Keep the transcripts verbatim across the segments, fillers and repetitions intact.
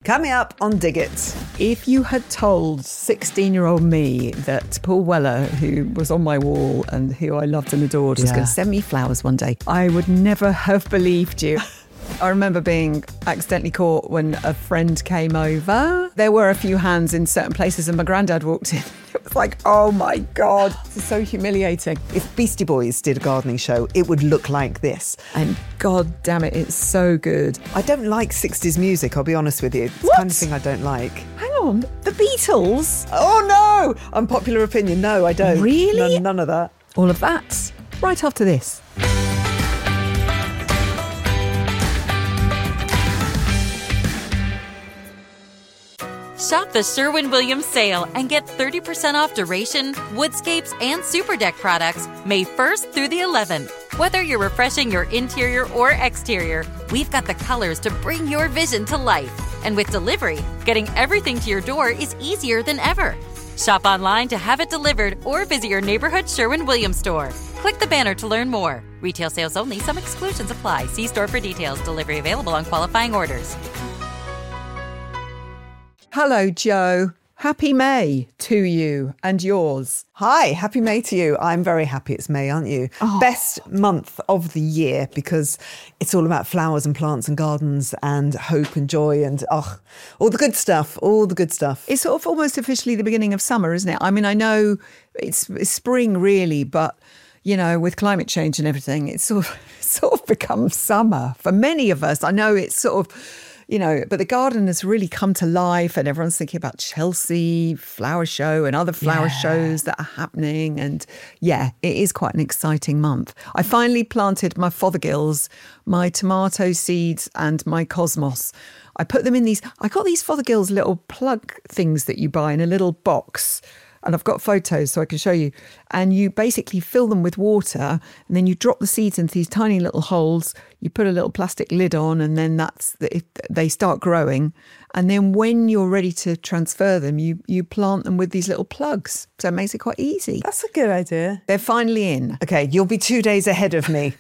Coming up on Dig It. If you had told sixteen-year-old me that Paul Weller, who was on my wall and who I loved and adored, was Yeah. going to send me flowers one day, I would never have believed you. I remember being accidentally caught when a friend came over. There were a few hands in certain places and my granddad walked in. It was like, oh my God, this is so humiliating. If Beastie Boys did a gardening show, it would look like this. And God damn it, it's so good. I don't like sixties music, I'll be honest with you. It's the What? kind of thing I don't like. Hang on, the Beatles? Oh no! Unpopular opinion, no, I don't. Really? None, none of that. All of that right after this. Shop the Sherwin-Williams sale and get thirty percent off Duration, Woodscapes, and Super Deck products May first through the eleventh. Whether you're refreshing your interior or exterior, we've got the colors to bring your vision to life. And with delivery, getting everything to your door is easier than ever. Shop online to have it delivered or visit your neighborhood Sherwin-Williams store. Click the banner to learn more. Retail sales only. Some exclusions apply. See store for details. Delivery available on qualifying orders. Hello, Joe. Happy May to you and yours. Hi, happy May to you. I'm very happy it's May, aren't you? Oh. Best month of the year because it's all about flowers and plants and gardens and hope and joy and oh, all the good stuff, all the good stuff. It's sort of almost officially the beginning of summer, isn't it? I mean, I know it's, it's spring really, but, you know, with climate change and everything, it's sort of, sort of become summer for many of us. I know it's sort of... You know, but the garden has really come to life and everyone's thinking about Chelsea Flower Show and other flower Yeah. shows that are happening. And yeah, it is quite an exciting month. I finally planted my fothergills, my tomato seeds and my cosmos. I put them in these, I got these fothergills little plug things that you buy in a little box. And I've got photos so I can show you. And you basically fill them with water and then you drop the seeds into these tiny little holes. You put a little plastic lid on and then that's the, it, they start growing. And then when you're ready to transfer them, you, you plant them with these little plugs. So it makes it quite easy. That's a good idea. They're finally in. Okay, you'll be two days ahead of me.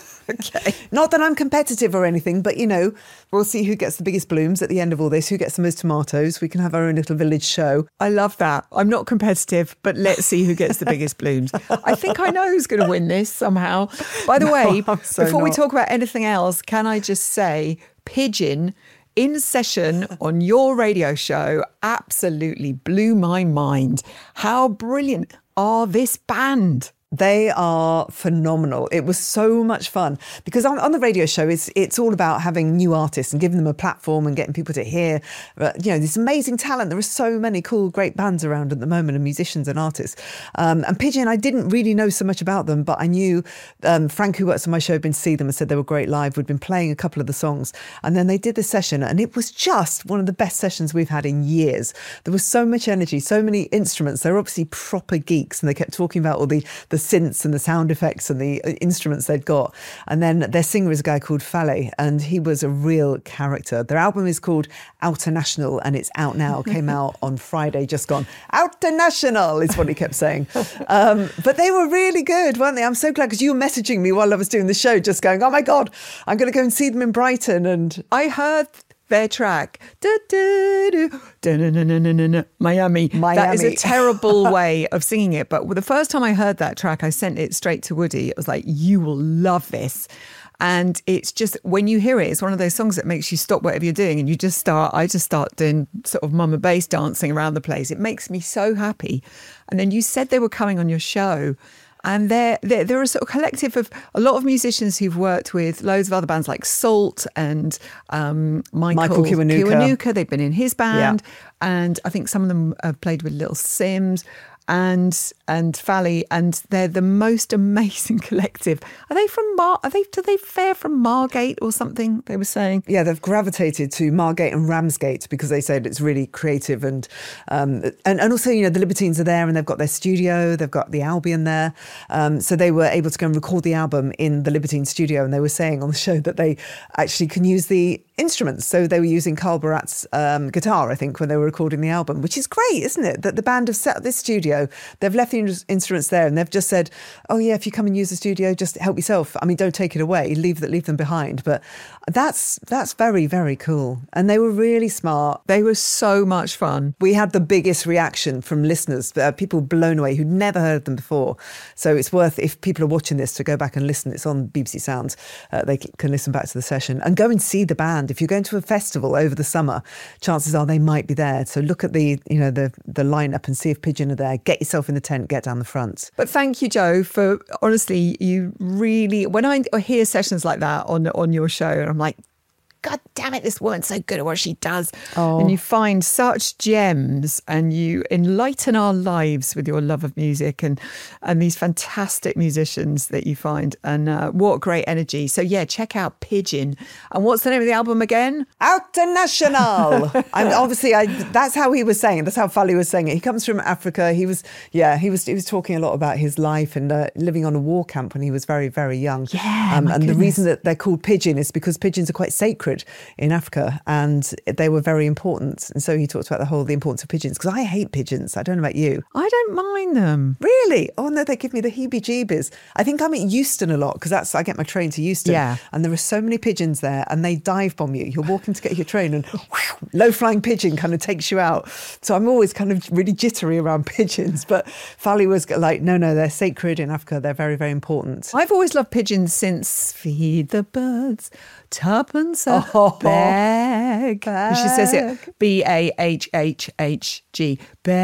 Okay. Not that I'm competitive or anything, but, you know, we'll see who gets the biggest blooms at the end of all this, who gets the most tomatoes. We can have our own little village show. I love that. I'm not competitive, but let's see who gets the biggest blooms. I think I know who's going to win this somehow. By the No, way, I'm so before we not. talk about anything else, can I just say Pigeon in session on your radio show absolutely blew my mind. How brilliant are this band? They are phenomenal. It was so much fun because on, on the radio show, it's it's all about having new artists and giving them a platform and getting people to hear, uh, you know, this amazing talent. There are so many cool, great bands around at the moment and musicians and artists. Um, and Pigeon, I didn't really know so much about them, but I knew um, Frank, who works on my show, had been to see them and said they were great live. We'd been playing a couple of the songs and then they did this session and it was just one of the best sessions we've had in years. There was so much energy, so many instruments. They were obviously proper geeks and they kept talking about all the, the synths and the sound effects and the instruments they'd got. And then their singer is a guy called Fale, and he was a real character. Their album is called Outer National, and it's out now. Came out on Friday, just gone. Outer National is what he kept saying. Um, but they were really good, weren't they? I'm so glad because you were messaging me while I was doing the show, just going, oh my God, I'm going to go and see them in Brighton. And I heard their track, da, da, da, da, na, na, na, na, na, na, Miami. Miami. That is a terrible way of singing it. But the first time I heard that track, I sent it straight to Woody. It was like, you will love this. And it's just, when you hear it, it's one of those songs that makes you stop whatever you're doing and you just start, I just start doing sort of mama bass dancing around the place. It makes me so happy. And then you said they were coming on your show. And they're, they're, they're a sort of collective of a lot of musicians who've worked with loads of other bands like Salt and um, Michael, Michael Kiwanuka. Kiwanuka. They've been in his band. Yeah. And I think some of them have played with Little Sims and and Fally, and they're the most amazing collective. Are they from Mar? Are they? Do they fare from Margate or something? They were saying. Yeah, they've gravitated to Margate and Ramsgate because they said it's really creative and um, and and also, you know, the Libertines are there and they've got their studio, they've got the Albion there, um, so they were able to go and record the album in the Libertine studio. And they were saying on the show that they actually can use the instruments. So they were using Carl Barat's um, guitar, I think, when they were recording the album, which is great, isn't it? That the band have set up this studio, they've left the in- instruments there and they've just said, oh yeah, if you come and use the studio, just help yourself. I mean, don't take it away, leave that, leave them behind. But that's that's very, very cool. And they were really smart. They were so much fun. We had the biggest reaction from listeners, uh, people blown away who'd never heard them before. So it's worth, if people are watching this, to go back and listen. It's on B B C Sounds. Uh, they can listen back to the session and go and see the band. If you're going to a festival over the summer, chances are they might be there. So look at the, you know, the the lineup and see if Pigeon are there. Get yourself in the tent, get down the front. But thank you, Jo, for honestly, you really, when I hear sessions like that on on your show, and I'm like, God damn it, this woman's so good at what she does. Oh. And you find such gems and you enlighten our lives with your love of music and and these fantastic musicians that you find. And uh, what great energy. So yeah, check out Pigeon. And what's the name of the album again? International. I'm obviously, I, that's how he was saying it. That's how Fally was saying it. He comes from Africa. He was, yeah, he was he was talking a lot about his life and uh, living on a war camp when he was very, very young. Yeah, um, my And goodness. the reason that they're called Pigeon is because pigeons are quite sacred in Africa and they were very important. And so he talked about the whole, the importance of pigeons, because I hate pigeons. I don't know about you. I don't mind them. Really? Oh no, they give me the heebie-jeebies. I think I'm at Euston a lot because that's, I get my train to Euston. Yeah. And there are so many pigeons there and they dive bomb you. You're walking to get your train and whew, low-flying pigeon kind of takes you out. So I'm always kind of really jittery around pigeons. But Fally was like, no, no, they're sacred in Africa. They're very, very important. I've always loved pigeons since Feed the Birds, Tuppence a Oh, bag. And she says it B A H H H G.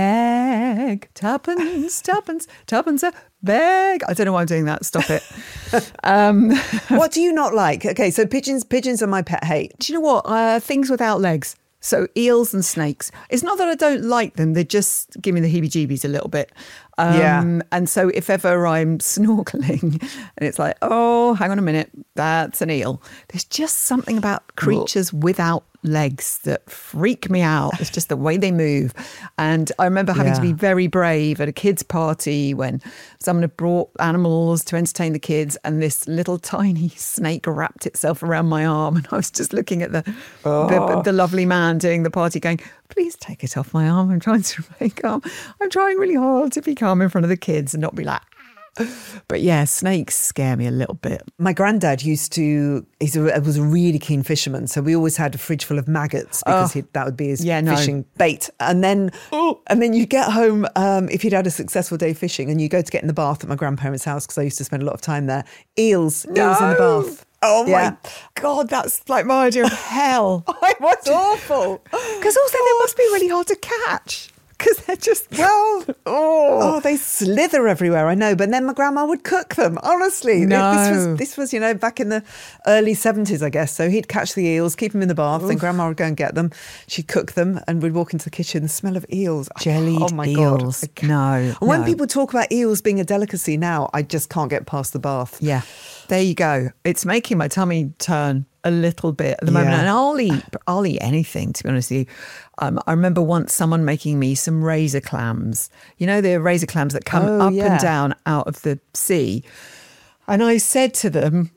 Bag. Tuppence, tuppence, tuppence a bag. I don't know why I'm doing that. Stop it. um, What do you not like? Okay, so pigeons, pigeons are my pet hate. do you know what? Uh, things without legs. So eels and snakes. It's not that I don't like them. They just give me the heebie-jeebies a little bit. Um, Yeah. And so if ever I'm snorkeling and it's like, oh, hang on a minute, that's an eel. There's just something about creatures without legs that freak me out. It's just the way they move. And I remember having to Yeah. be very brave at a kids' party when someone had brought animals to entertain the kids and this little tiny snake wrapped itself around my arm. And I was just looking at the, the, the lovely man doing the party going, please take it off my arm. I'm trying to remain calm. I'm trying really hard to be calm in front of the kids and not be like, but yeah, snakes scare me a little bit. My granddad used to, he was a really keen fisherman. So we always had a fridge full of maggots because Oh. he'd, that would be his Yeah, no. fishing bait. And then, and then you get home, um, if you'd had a successful day fishing and you go to get in the bath at my grandparents' house, because I used to spend a lot of time there, eels, eels in the No. bath. Oh Yeah. my God, that's like my idea of hell. It was awful. Because also they must be really hard to catch. Because they're just, Well, oh, they slither everywhere, I know. But then my grandma would cook them, honestly. No. This was, this was, you know, back in the early seventies, I guess. So he'd catch the eels, keep them in the bath, then grandma would go and get them. She'd cook them and we'd walk into the kitchen, the smell of eels. I- Jellied oh my eels. God. I can't- No, And when no. people talk about eels being a delicacy now, I just can't get past the bath. yeah, there you go. It's making my tummy turn a little bit at the moment. Yeah. And I'll eat, I'll eat anything, to be honest with you. Um, I remember once someone making me some razor clams. You know, the razor clams that come Oh, up yeah. and down out of the sea. And I said to them,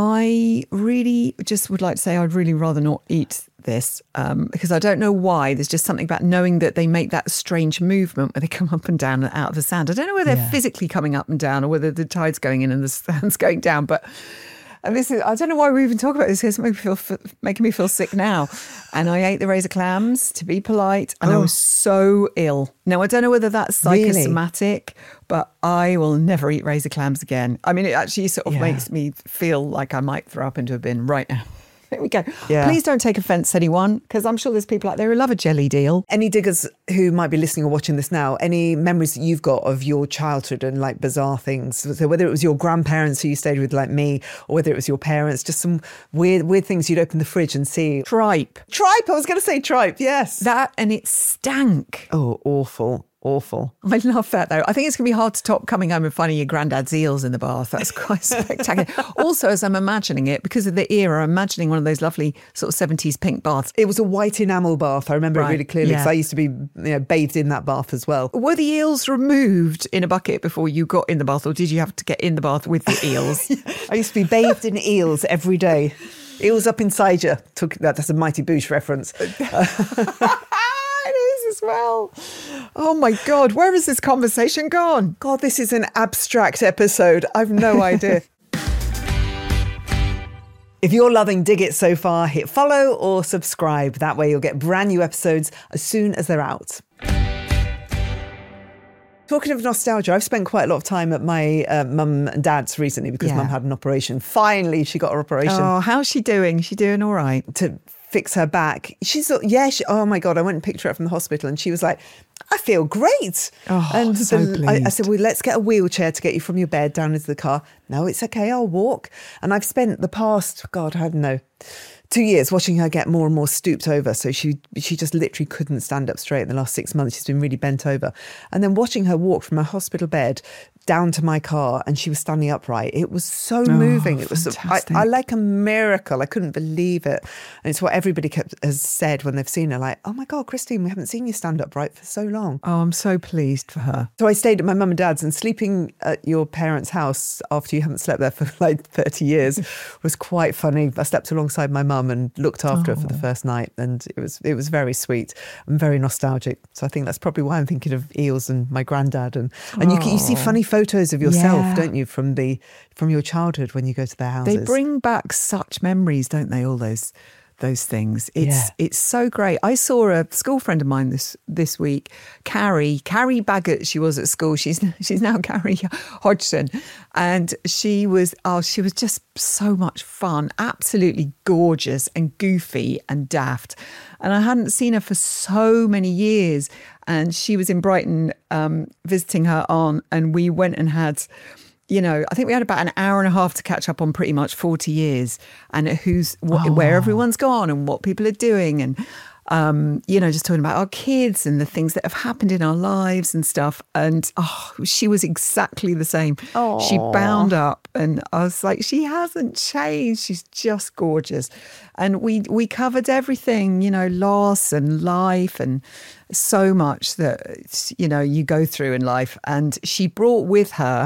I really just would like to say I'd really rather not eat this um, because I don't know why. There's just something about knowing that they make that strange movement where they come up and down and out of the sand. I don't know whether they're Yeah. physically coming up and down or whether the tide's going in and the sand's going down. But and this is, I don't know why we even talk about this because it's making me feel, making me feel sick now. And I ate the razor clams, to be polite, and I was so ill. Now, I don't know whether that's Really? psychosomatic, but I will never eat razor clams again. I mean, it actually sort of Yeah. makes me feel like I might throw up into a bin right now. There we go. Yeah. Please don't take offence, anyone, because I'm sure there's people out there who love a jelly deal. Any diggers who might be listening or watching this now, any memories that you've got of your childhood and like bizarre things? So whether it was your grandparents who you stayed with like me, or whether it was your parents, just some weird weird things you'd open the fridge and see. Tripe. Tripe, I was going to say tripe, yes. That and it stank. oh, awful, awful. I love that though. I think it's going to be hard to top coming home and finding your granddad's eels in the bath. That's quite spectacular. Also, as I'm imagining it, because of the era, I'm imagining one of those lovely sort of seventies pink baths. It was a white enamel bath. I remember Right, it really clearly because yeah. I used to be you know, bathed in that bath as well. Were the eels removed in a bucket before you got in the bath, or did you have to get in the bath with the eels? I used to be bathed in eels every day. Eels up inside you. Took, that, that's a Mighty Boosh reference. It is as well. Oh my God, where has this conversation gone? God, this is an abstract episode. I've no idea. If you're loving Dig It so far, hit follow or subscribe. That way you'll get brand new episodes as soon as they're out. Talking of nostalgia, I've spent quite a lot of time at my uh, mum and dad's recently because Yeah. mum had an operation. Finally, she got her operation. Oh, how's she doing? She doing all right? To fix her back. She's yeah. She, oh my God! I went and picked her up from the hospital, and she was like, "I feel great." Oh, and so the, I, I pleased. said, "Well, let's get a wheelchair to get you from your bed down into the car." No, it's okay. I'll walk. And I've spent the past, God, I don't know, two years watching her get more and more stooped over. So she she just literally couldn't stand up straight in the last six months. She's been really bent over. And then watching her walk from her hospital bed down to my car, and she was standing upright. It was so moving. It was, I, fantastic. I like a miracle. I couldn't believe it. And it's what everybody kept, has said when they've seen her, like, oh my God, Christine, we haven't seen you stand upright for so long. Oh, I'm so pleased for her. So I stayed at my mum and dad's, and sleeping at your parents' house after you haven't slept there for like thirty years was quite funny. I slept alongside my mum and looked after her for the first night, and it was it was very sweet and very nostalgic. So I think that's probably why I'm thinking of Eels and my granddad. And and you, can- you see funny photos of yourself, Yeah. don't you, from the from your childhood when you go to their houses. They bring back such memories, don't they? All those those things. It's Yeah. it's so great. I saw a school friend of mine this this week, Carrie Carrie Baggett. She was at school. She's she's now Carrie Hodgson, and she was oh she was just so much fun, absolutely gorgeous and goofy and daft. And I hadn't seen her for so many years. And she was in Brighton um, visiting her aunt, and we went and had. You know, I think we had about an hour and a half to catch up on pretty much forty years and who's what, where everyone's gone and what people are doing. And, um, you know, just talking about our kids and the things that have happened in our lives and stuff. And oh, she was exactly the same. She bound up and I was like, she hasn't changed. She's just gorgeous. And we, we covered everything, you know, loss and life and so much that, you know, you go through in life. And she brought with her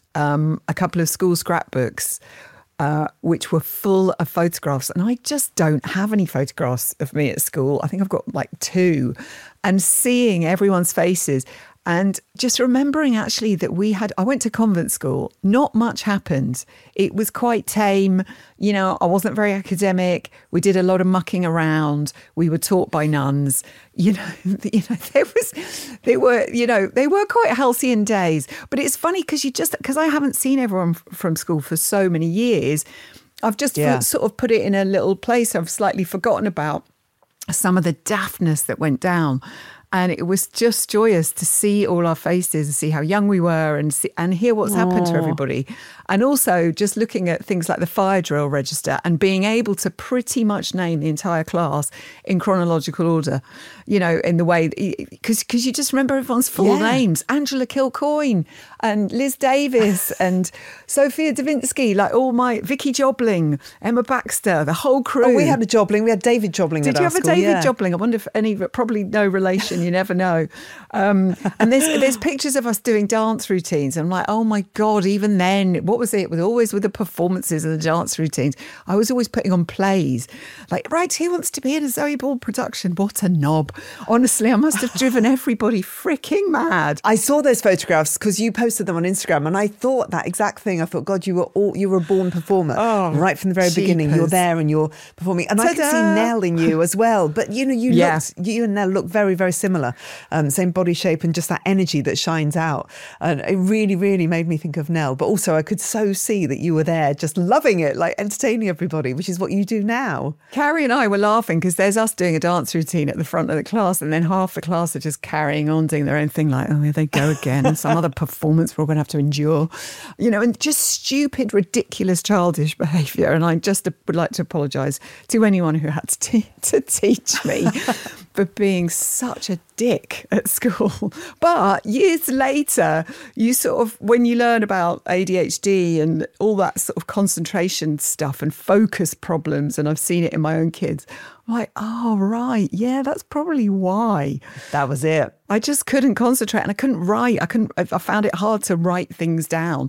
Um, a couple of school scrapbooks, uh, which were full of photographs. And I just don't have any photographs of me at school. I think I've got like two. And seeing everyone's faces and just remembering actually that we had, I went to convent school, not much happened. It was quite tame. You know, I wasn't very academic. We did a lot of mucking around. We were taught by nuns. You know, you know, there was, they were, you know, they were quite halcyon days. But it's funny because you just, because I haven't seen everyone f- from school for so many years, I've just Yeah. f- sort of put it in a little place I've slightly forgotten about some of the daftness that went down. And it was just joyous to see all our faces and see how young we were and see, and hear what's happened to everybody. And also just looking at things like the fire drill register and being able to pretty much name the entire class in chronological order, you know, in the way, because because you just remember everyone's full Yeah. names. Angela Kilcoyne and Liz Davis and Sophia Davinsky, like all my, Vicky Jobling, Emma Baxter, the whole crew. Oh, we had a Jobling. We had David Jobling. Did at you our have a school, David yeah. Jobling? I wonder if any, probably no relation, you never know. Um, and there's there's pictures of us doing dance routines. I'm like, oh my God, even then, what was it? It was always with the performances and the dance routines. I was always putting on plays. Like, right, who wants to be in a Zoe Ball production? What a knob. Honestly, I must have driven everybody freaking mad. I saw those photographs because you posted them on Instagram, and I thought that exact thing. I thought, God, you were all you were a born performer Oh, right from the very beginning. You're jeepers. there and you're performing, and I could see Ta-da! Nell in you as well. But you know, you Yeah. looked, you and Nell look very, very similar. Um, same body shape and just that energy that shines out, and it really, really made me think of Nell. But also, I could so see that you were there, just loving it, like entertaining everybody, which is what you do now. Carrie and I were laughing because there's us doing a dance routine at the front of the class, and then half the class are just carrying on doing their own thing, like, oh, here they go again, some other performance we're going to have to endure, you know, and just stupid, ridiculous, childish behaviour. And I just would like to apologise to anyone who had to, te- to teach me for being such a dick at school. But years later, you sort of, when you learn about A D H D and all that sort of concentration stuff and focus problems, and I've seen it in my own kids, I'm like, oh, right, yeah, that's probably why. That was it. I just couldn't concentrate and I couldn't write. I couldn't, I found it hard to write things down.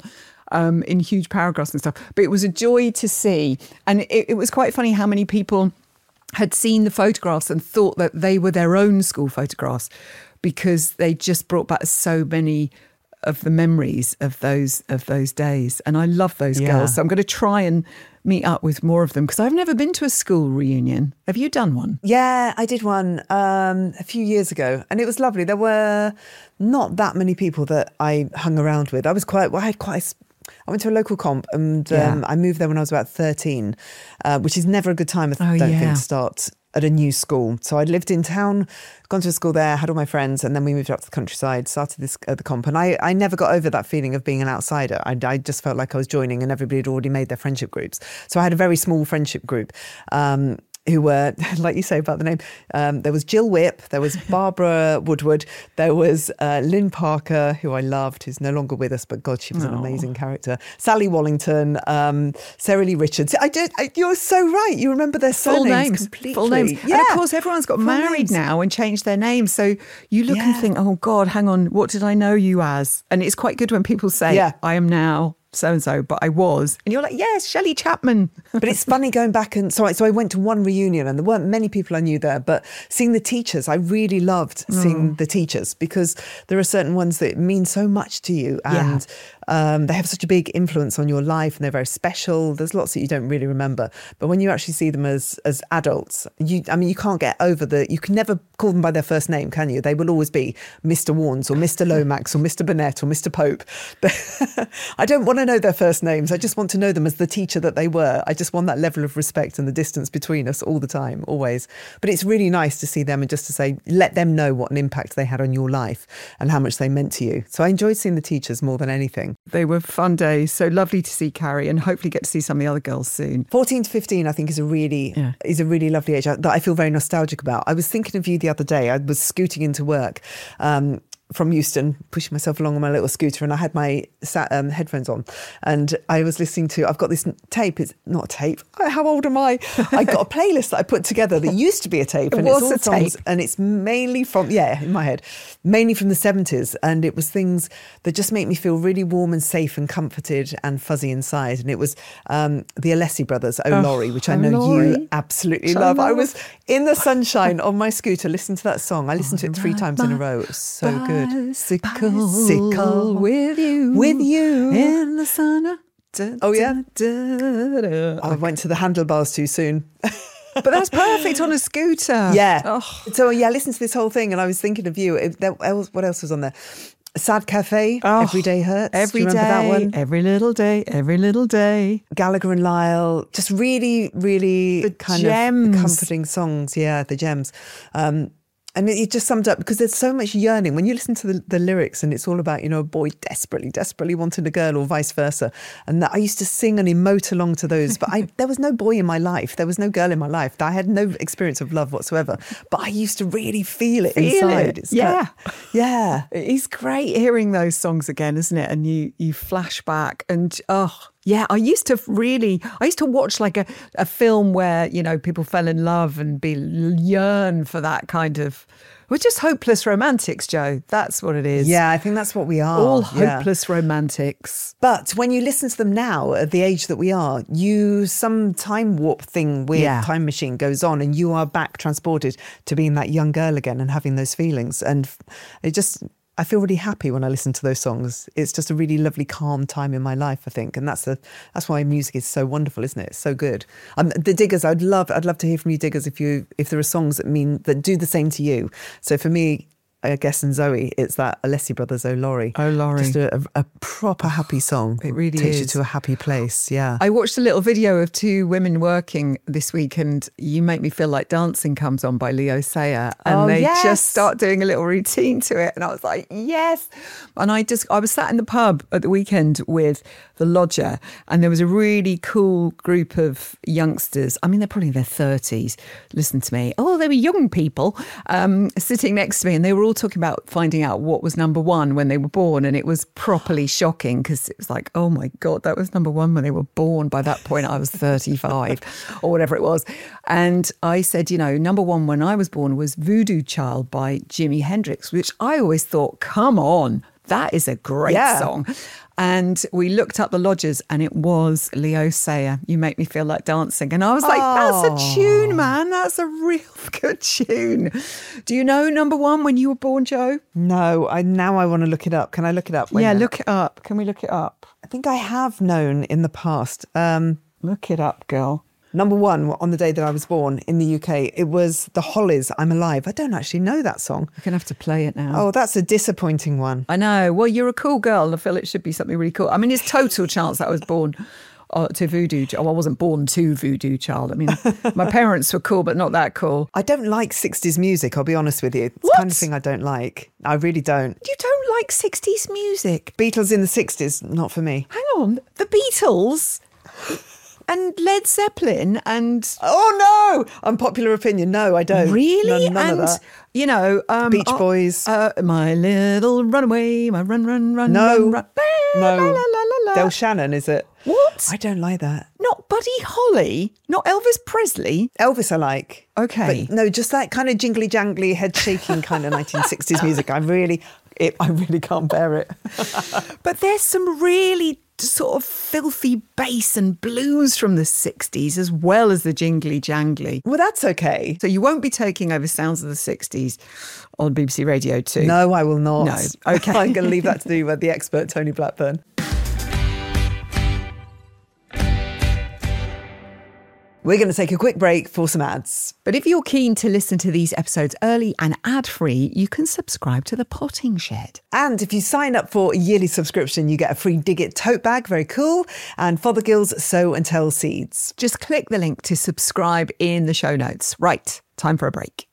um, in huge paragraphs and stuff. But it was a joy to see. And it, it was quite funny how many people had seen the photographs and thought that they were their own school photographs, because they just brought back so many of the memories of those of those days. And I love those Yeah. girls. So I'm going to try and meet up with more of them, because I've never been to a school reunion. Have you done one? Yeah, I did one um, a few years ago, and it was lovely. There were not that many people that I hung around with. I was quite, well, I had quite, a s- I went to a local comp, and um, Yeah. I moved there when I was about thirteen, uh, which is never a good time, I Oh, don't yeah. think, to start at a new school. So I'd lived in town, gone to a school there, had all my friends, and then we moved up to the countryside, started this at the comp. And I, I never got over that feeling of being an outsider. I, I just felt like I was joining and everybody had already made their friendship groups. So I had a very small friendship group. Um, who were, like you say about the name, um, there was Jill Whipp, there was Barbara Woodward, there was uh, Lynn Parker, who I loved, who's no longer with us, but God, she was an Oh. amazing character. Sally Wallington, um, Sarah Lee Richards. I did, I, you're so right. You remember their Full surnames names, completely. full names. Yeah. And of course, everyone's got Full married names. now and changed their names. So you look and Yeah. think, oh God, hang on, what did I know you as? And it's quite good when people say, Yeah. I am now so-and-so, but I was. And you're like, yes, Shelley Chapman. But it's funny going back and so I, so I went to one reunion and there weren't many people I knew there, but seeing the teachers, I really loved seeing the teachers, because there are certain ones that mean so much to you, and um, they have such a big influence on your life, and they're very special. There's lots that you don't really remember, but when you actually see them as as adults, you I mean you can't get over the, you can never call them by their first name, can you? They will always be Mister Warnes or Mister Lomax or Mister Burnett or Mister Pope. I don't want to know their first names. I just want to know them as the teacher that they were. I just want that level of respect and the distance between us all the time, always. But it's really nice to see them and just to say, let them know what an impact they had on your life and how much they meant to you. So I enjoyed seeing the teachers more than anything. They were fun days. So lovely to see Carrie, and hopefully get to see some of the other girls soon. fourteen to fifteen, I think, is a really Yeah. is a really lovely age that I feel very nostalgic about. I was thinking of you the other day. I was scooting into work um, from Euston, pushing myself along on my little scooter, and I had my sat, um, headphones on, and I was listening to, I've got this tape, it's not a tape, how old am I? I got a playlist that I put together that used to be a tape, It and was it's all a songs, tape. and it's mainly from, yeah, in my head, mainly from the seventies, and it was things that just make me feel really warm and safe and comforted and fuzzy inside, and it was um, the Alessi brothers, Oh Laurie, which I Oh, know Laurie. you absolutely Which I love. I love. was in the sunshine on my scooter listening to that song. I listened to it three times in a row. It was so good. Bicycle, Bicycle with you. with you. In the sun. Da, Oh, yeah? da, da, da. I went to the handlebars too soon. But that's perfect on a scooter. Yeah. Oh. So yeah, I listened to this whole thing and I was thinking of you. It, there, else- what else was on there? Sad Cafe, Oh, Every Day Hurts. Every Do you remember day, that one? every little day, every little day. Gallagher and Lyle, just really, really The kind gems. of comforting songs. Yeah, the gems. Um, and it, it just summed up, because there's so much yearning when you listen to the, the lyrics, and it's all about, you know, a boy desperately, desperately wanting a girl, or vice versa. And that I used to sing and emote along to those, but I there was no boy in my life. There was no girl in my life. I had no experience of love whatsoever, but I used to really feel it Feel inside. it. It's Yeah. kind- yeah. It's great hearing those songs again, isn't it? And you you flash back and oh yeah, I used to really I used to watch like a, a film where, you know, people fell in love and be yearn for that kind of, we're just hopeless romantics, Joe. That's what it is. Yeah, I think that's what we are. All Yeah. hopeless romantics. But when you listen to them now, at the age that we are, you, some time warp thing, weird Yeah. time machine goes on, and you are back transported to being that young girl again and having those feelings. And it just, I feel really happy when I listen to those songs. It's just a really lovely, calm time in my life, I think. And that's the, that's why music is so wonderful, isn't it? It's so good. Um, the Diggers, I'd love, I'd love to hear from you, Diggers, if you, if there are songs that mean, that do the same to you. So for me, I guess, and Zoe, it's that Alessi Brothers, Oh Laurie. Oh, Laurie. Just a, a, a proper happy song. It really takes you is. to a happy place. Yeah. I watched a little video of two women working this week, and You Make Me Feel Like Dancing comes on by Leo Sayer, and Oh, they yes. just start doing a little routine to it, and I was like, yes. And I just I was sat in the pub at the weekend with the lodger, and there was a really cool group of youngsters. I mean, they're probably in their thirties. Listen to me. Oh, they were young people um, sitting next to me, and they were all talking about finding out what was number one when they were born, and it was properly shocking, because it was like, oh my God, that was number one when they were born. By that point, I was thirty-five or whatever it was. And I said, you know, number one when I was born was Voodoo Child by Jimi Hendrix, which I always thought, come on, That is a great Yeah. song. And we looked up the lodgers and it was Leo Sayer, You Make Me Feel Like Dancing. And I was like, Oh. that's a tune, man. That's a real good tune. Do you know number one when you were born, Joe? No, I now I want to look it up. Can I look it up? Wait a yeah, minute. look it up. Can we look it up? I think I have known in the past. Um, Look it up, girl. number one on the day that I was born in the U K, it was the Hollies, I'm Alive. I don't actually know that song. You're going to have to play it now. Oh, that's a disappointing one. I know. Well, you're a cool girl. I feel it should be something really cool. I mean, it's total chance that I was born uh, to Voodoo. Oh, I wasn't born to Voodoo Child. I mean, my parents were cool, but not that cool. I don't like sixties music, I'll be honest with you. It's What? the kind of thing I don't like. I really don't. You don't like sixties music? Beatles in the sixties, not for me. Hang on. The Beatles and Led Zeppelin and... Oh, no! Unpopular opinion. No, I don't. Really? None, none and, of that. you know... Um, Beach uh, Boys. Uh, my little runaway, my run, run, run, No. run, run. La, No. la, la, la, la. Del Shannon, is it? What? I don't like that. Not Buddy Holly? Not Elvis Presley? Elvis I like. Okay. But no, just that kind of jingly jangly, head shaking kind of nineteen sixties music. I really, it, I really can't bear it. But there's some really sort of filthy bass and blues from the sixties as well as the jingly jangly. Well, that's okay. So you won't be taking over sounds of the sixties on B B C Radio two. No, I will not. No, okay. I'm going to leave that to do with the expert, Tony Blackburn. We're going to take a quick break for some ads. But if you're keen to listen to these episodes early and ad-free, you can subscribe to The Potting Shed. And if you sign up for a yearly subscription, you get a free Dig It tote bag, very cool, and Fothergill's Sow and Tell seeds. Just click the link to subscribe in the show notes. Right, time for a break.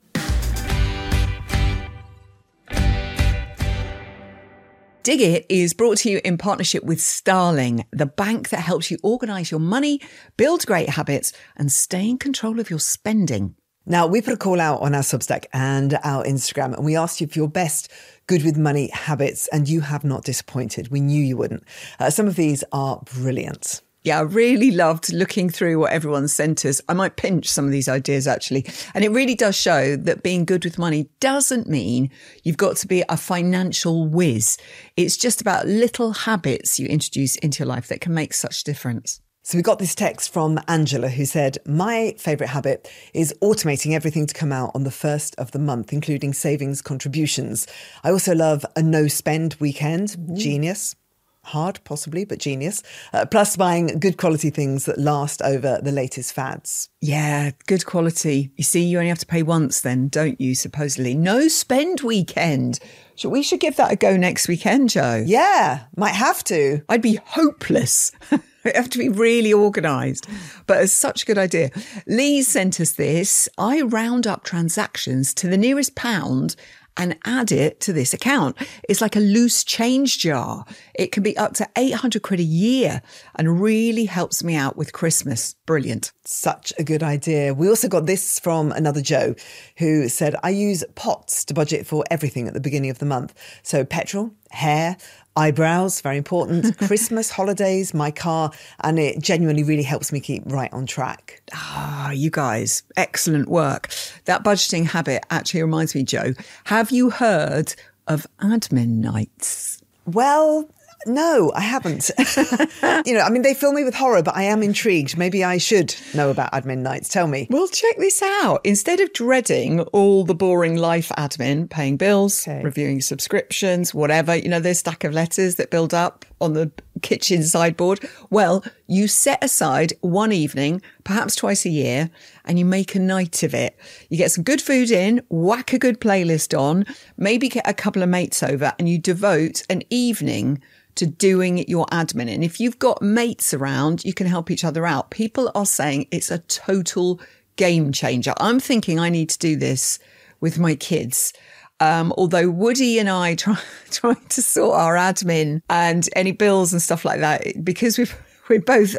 Dig It is brought to you in partnership with Starling, the bank that helps you organise your money, build great habits, and stay in control of your spending. Now, we put a call out on our Substack and our Instagram, and we asked you for your best good with money habits, and you have not disappointed. We knew you wouldn't. Uh, some of these are brilliant. Yeah, I really loved looking through what everyone sent us. I might pinch some of these ideas, actually. And it really does show that being good with money doesn't mean you've got to be a financial whiz. It's just about little habits you introduce into your life that can make such difference. So we got this text from Angela who said, my favourite habit is automating everything to come out on the first of the month, including savings contributions. I also love a no-spend weekend. Mm. Genius. Hard, possibly, but genius. Uh, plus buying good quality things that last over the latest fads. Yeah, good quality. You see, you only have to pay once then, don't you, supposedly? No spend weekend. So we should give that a go next weekend, Joe. Yeah, might have to. I'd be hopeless. I have to be really organised. But it's such a good idea. Lee sent us this. I round up transactions to the nearest pound and add it to this account. It's like a loose change jar. It can be up to eight hundred quid a year and really helps me out with Christmas. Brilliant. Such a good idea. We also got this from another Joe who said, I use pots to budget for everything at the beginning of the month. So petrol, hair, eyebrows, very important, Christmas, holidays, my car, and it genuinely really helps me keep right on track. Ah, you guys, excellent work. That budgeting habit actually reminds me, Joe, have you heard of admin nights? Well, no, I haven't. You know, I mean, they fill me with horror, but I am intrigued. Maybe I should know about admin nights. Tell me. Well, check this out. Instead of dreading all the boring life admin, paying bills, Okay. reviewing subscriptions, whatever, you know, there's a stack of letters that build up on the kitchen sideboard. Well, you set aside one evening, perhaps twice a year, and you make a night of it. You get some good food in, whack a good playlist on, maybe get a couple of mates over, and you devote an evening to doing your admin. And if you've got mates around, you can help each other out. People are saying it's a total game changer. I'm thinking I need to do this with my kids. Um, although Woody and I try trying to sort our admin and any bills and stuff like that, because we've, we're both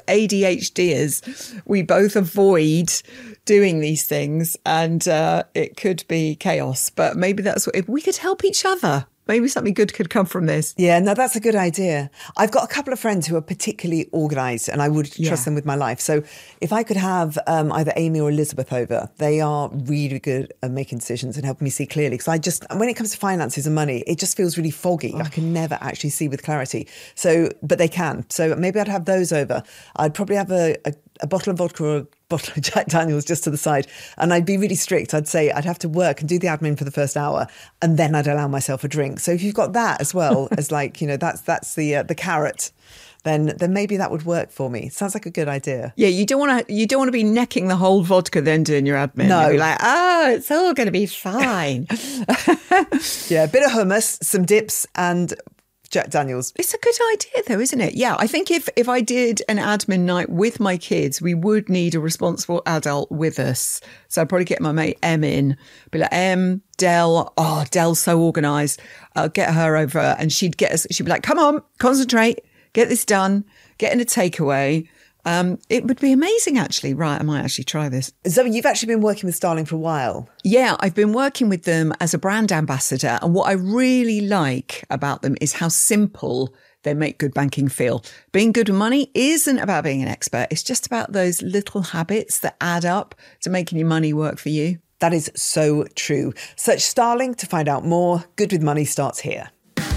ADHDers, we both avoid doing these things, and uh, it could be chaos. But maybe that's what, if we could help each other. maybe something good could come from this. Yeah, no, that's a good idea. I've got a couple of friends who are particularly organised and I would trust Yeah. them with my life. So if I could have um, either Amy or Elizabeth over, they are really good at making decisions and helping me see clearly. Because I just, when it comes to finances and money, it just feels really foggy. I can never actually see with clarity. So, but they can. So maybe I'd have those over. I'd probably have a, a, a bottle of vodka or a bottle of Jack Daniels just to the side. And I'd be really strict. I'd say I'd have to work and do the admin for the first hour and then I'd allow myself a drink. So if you've got that as well as like, you know, that's that's the uh, the carrot, then then maybe that would work for me. Sounds like a good idea. Yeah, you don't want to. You don't want to be necking the whole vodka then doing your admin. No. You'll be like, oh, it's all going to be fine. Yeah, a bit of hummus, some dips and Jack Daniels. It's a good idea though, isn't it? Yeah, I think if, if I did an admin night with my kids, we would need a responsible adult with us. So I'd probably get my mate Em in, be like, Em, Del, oh, Del's so organised. I'll get her over and she'd get us, she'd be like, come on, concentrate, get this done, get in a takeaway. Um, it would be amazing, actually. Right, I might actually try this. Zoe, you've actually been working with Starling for a while. Yeah, I've been working with them as a brand ambassador. And what I really like about them is how simple they make good banking feel. Being good with money isn't about being an expert. It's just about those little habits that add up to making your money work for you. That is so true. Search Starling to find out more. Good with Money starts here.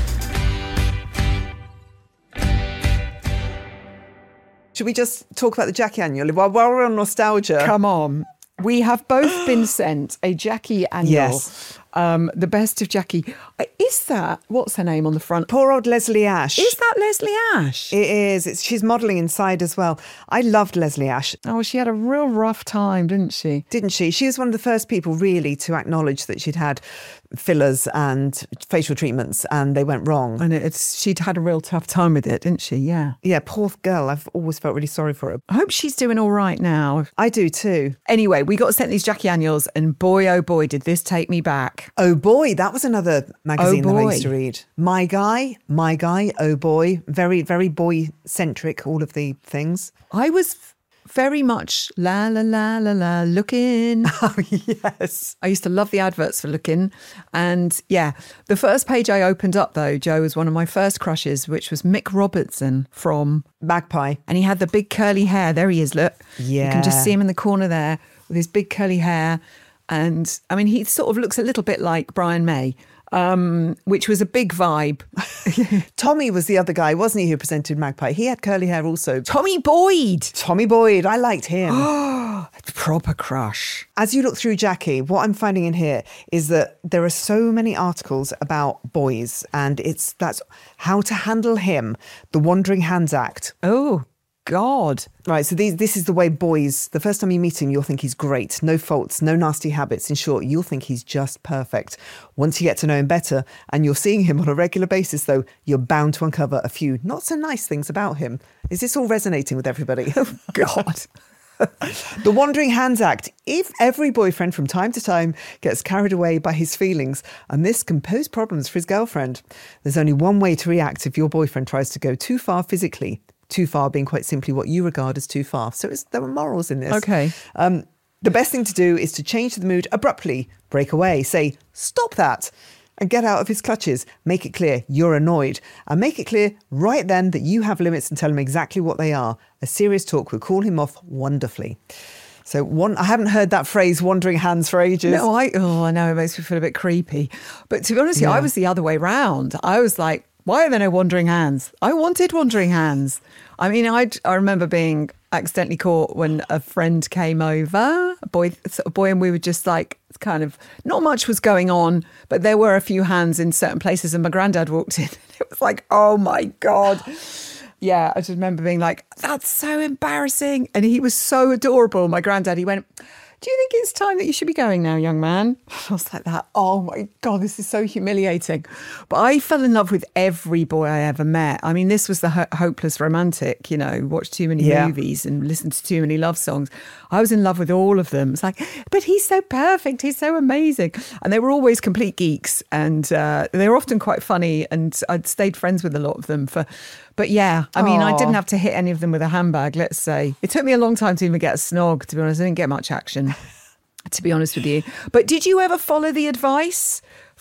Should we just talk about the Jackie Annual while, while we're on nostalgia? Come on. We have both been sent a Jackie Annual. Yes. Um, the best of Jackie. Uh, Is that, what's her name on the front? Poor old Leslie Ash. Is that Leslie Ash? It is. It's, she's modelling inside as well. I loved Leslie Ash. Oh, she had a real rough time, didn't she? Didn't she? She was one of the first people really to acknowledge that she'd had fillers and facial treatments and they went wrong. And it's she'd had a real tough time with it, didn't she? Yeah. Yeah, poor girl. I've always felt really sorry for her. I hope she's doing all right now. I do too. Anyway, we got sent these Jackie Annuals and boy, oh boy, did this take me back. Oh boy, that was another magazine Oh that I boy. used to read. My Guy, My Guy, Oh Boy. Very, very boy-centric, all of the things. I was very much la la la la la looking. Oh, yes. I used to love the adverts for Looking. And yeah, the first page I opened up though, Joe, was one of my first crushes, which was Mick Robertson from Magpie. And he had the big curly hair. There he is, look. You can just Yeah. see him in the corner there with his big curly hair. And I mean, he sort of looks a little bit like Brian May, um, which was a big vibe. Tommy was the other guy, wasn't he, who presented Magpie? He had curly hair also. Tommy Boyd. Tommy Boyd, I liked him. Proper crush. As you look through Jackie, what I'm finding in here is that there are so many articles about boys, and it's that's how to handle him, the Wandering Hands Act. Oh, God. Right, so these, this is the way boys, the first time you meet him, you'll think he's great. No faults, no nasty habits. In short, you'll think he's just perfect. Once you get to know him better and you're seeing him on a regular basis, though, you're bound to uncover a few not so nice things about him. Is this all resonating with everybody? Oh, God. The Wandering Hands Act. If every boyfriend from time to time gets carried away by his feelings, and this can pose problems for his girlfriend, there's only one way to react if your boyfriend tries to go too far physically. Too far being quite simply what you regard as too far. So it's, there are morals in this. Okay. Um, the best thing to do is to change the mood abruptly, break away, say, stop that, and get out of his clutches. Make it clear you're annoyed, and make it clear right then that you have limits and tell him exactly what they are. A serious talk will cool him off wonderfully. So one, I haven't heard that phrase "wandering hands" for ages. No, I, oh, I know, it makes me feel a bit creepy. But to be honest with you, Yeah. I was the other way round. I was like, why are there no wandering hands? I wanted wandering hands. I mean, I I remember being accidentally caught when a friend came over, a boy, sort of boy, and we were just like, kind of, not much was going on, but there were a few hands in certain places, and my granddad walked in. It was like, oh my God. Yeah, I just remember being like, that's so embarrassing. And he was so adorable. My granddad, he went, do you think it's time that you should be going now, young man? I was like that. Oh my God, this is so humiliating. But I fell in love with every boy I ever met. I mean, this was the ho- hopeless romantic, you know, watched too many Yeah. movies and listened to too many love songs. I was in love with all of them. It's like, but he's so perfect. He's so amazing. And they were always complete geeks. And uh, they were often quite funny. And I'd stayed friends with a lot of them for... But yeah, I mean, I Aw. didn't have to hit any of them with a handbag, let's say. It took me a long time to even get a snog, to be honest. I didn't get much action, to be honest with you. But did you ever follow the advice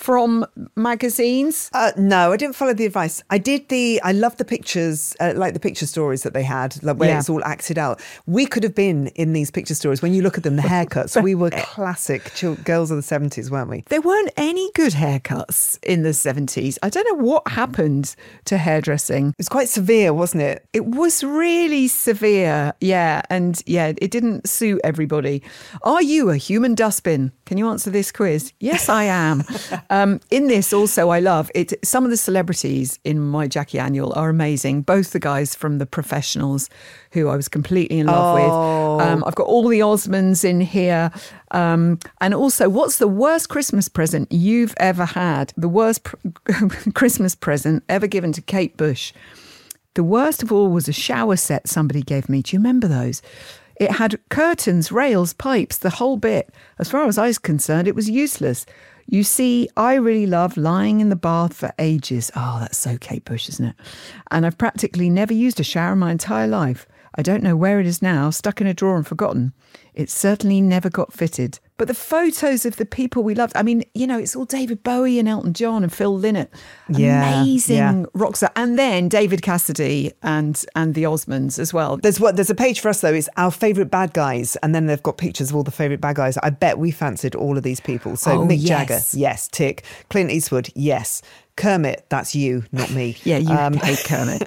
from magazines? Uh, no, I didn't follow the advice. I did the, I love the pictures, uh, like the picture stories that they had, like where Yeah. it's all acted out. We could have been in these picture stories. When you look at them, the haircuts, we were classic chil- girls of the seventies, weren't we? There weren't any good haircuts in the seventies. I don't know what happened to hairdressing. It was quite severe, wasn't it? It was really severe. Yeah. And yeah, it didn't suit everybody. Are you a human dustbin? Can you answer this quiz? Yes, I am. um, in this also, I love it. Some of the celebrities in my Jackie Annual are amazing. Both the guys from The Professionals, who I was completely in love Oh. with. Um, I've got all the Osmonds in here. Um, and also, what's the worst Christmas present you've ever had? The worst pr- Christmas present ever given to Kate Bush. The worst of all was a shower set somebody gave me. Do you remember those? It had curtains, rails, pipes, the whole bit. As far as I was concerned, it was useless. You see, I really love lying in the bath for ages. Oh, that's so Kate Bush, isn't it? And I've practically never used a shower in my entire life. I don't know where it is now, stuck in a drawer and forgotten. It certainly never got fitted. But the photos of the people we loved, I mean, you know, it's all David Bowie and Elton John and Phil Lynott. Yeah, Amazing yeah. rock star. And then David Cassidy and and the Osmonds as well. There's what there's a page for us though. It's our favourite bad guys, and then they've got pictures of all the favourite bad guys. I bet we fancied all of these people. So Oh, Mick yes. Jagger, yes. Tick. Clint Eastwood, yes. Kermit, that's you, not me. Yeah, you Um, hate Kermit.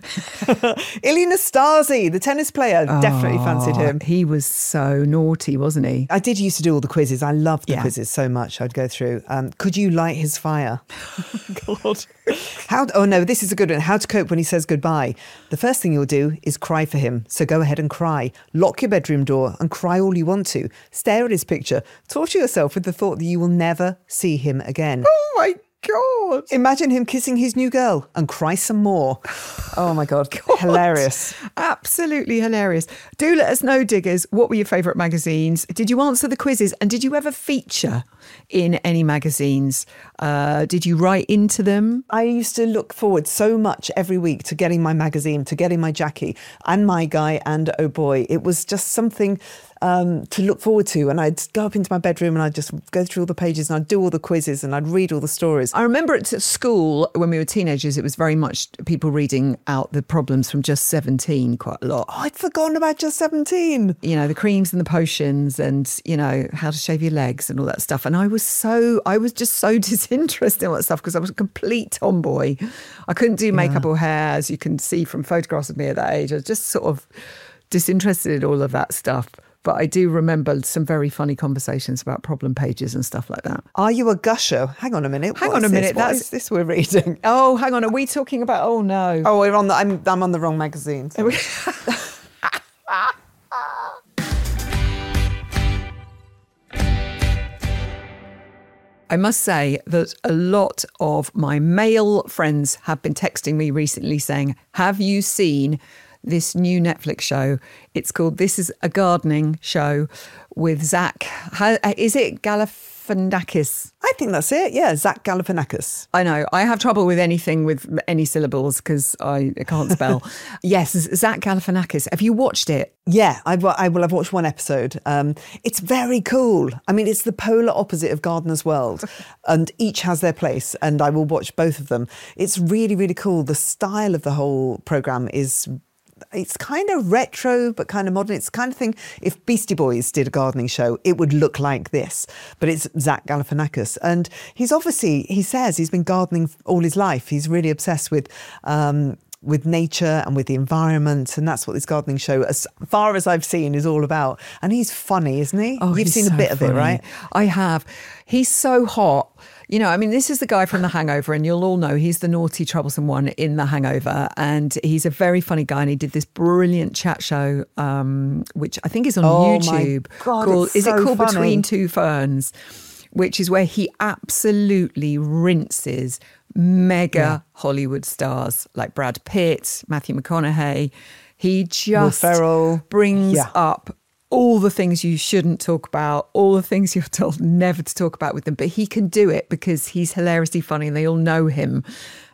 Ilya Nastasi, the tennis player, definitely fancied him. He was so naughty, wasn't he? I did used to do all the quizzes. I loved the Yeah. quizzes so much. I'd go through. Um, could you light his fire? God. How? Oh no, this is a good one. How to cope when he says goodbye. The first thing you'll do is cry for him. So go ahead and cry. Lock your bedroom door and cry all you want to. Stare at his picture. Torture yourself with the thought that you will never see him again. Oh my God. Imagine him kissing his new girl and cry some more. Oh my God. Hilarious. Absolutely hilarious. Do let us know, diggers, what were your favourite magazines? Did you answer the quizzes? And did you ever feature in any magazines? Uh, did you write into them? I used to look forward so much every week to getting my magazine, to getting my Jackie and My Guy and Oh Boy. It was just something um, to look forward to. And I'd go up into my bedroom and I'd just go through all the pages and I'd do all the quizzes and I'd read all the stories. I remember at school when we were teenagers, it was very much people reading out the problems from Just seventeen quite a lot. Oh, I'd forgotten about Just seventeen. You know, the creams and the potions and, you know, how to shave your legs and all that stuff. And I was so, I was just so disinterested in all that stuff because I was a complete tomboy. I couldn't do makeup or hair, as you can see from photographs of me at that age. I was just sort of disinterested in all of that stuff. But I do remember some very funny conversations about problem pages and stuff like that. Are you a gusher? Hang on a minute. Hang What on is a this? minute, What that's- is this we're reading? Oh, hang on. Are we talking about, oh no. Oh, we're on the, I'm, I'm on the wrong magazine. sorry. I must say that a lot of my male friends have been texting me recently saying, have you seen this new Netflix show? It's called This Is a Gardening Show with Zach. How, is it Galifianakis? I think that's it. Yeah, Zach Galifianakis. I know. I have trouble with anything with any syllables because I can't spell. Yes, Zach Galifianakis. Have you watched it? Yeah, I, wa- I will have watched one episode. Um, it's very cool. I mean, it's the polar opposite of Gardener's World, and each has their place, and I will watch both of them. It's really, really cool. The style of the whole programme is... It's kind of retro, but kind of modern. It's the kind of thing, if Beastie Boys did a gardening show, it would look like this. But it's Zach Galifianakis. And he's obviously, he says he's been gardening all his life. He's really obsessed with... Um, with nature and with the environment, and that's what this gardening show, as far as I've seen, is all about. And he's funny, isn't he? Oh, You've he's seen so a bit of it, funny. right? I have. He's so hot. You know, I mean, this is the guy from The Hangover, and you'll all know he's the naughty, troublesome one in The Hangover. And he's a very funny guy. And he did this brilliant chat show, um, which I think is on Oh, my YouTube. God, called, it's is it so called funny. Between Two Ferns? Which is where he absolutely rinses mega Yeah. Hollywood stars like Brad Pitt, Matthew McConaughey. He just Ferrell. brings Yeah. up all the things you shouldn't talk about, all the things you're told never to talk about with them. But he can do it because he's hilariously funny and they all know him. And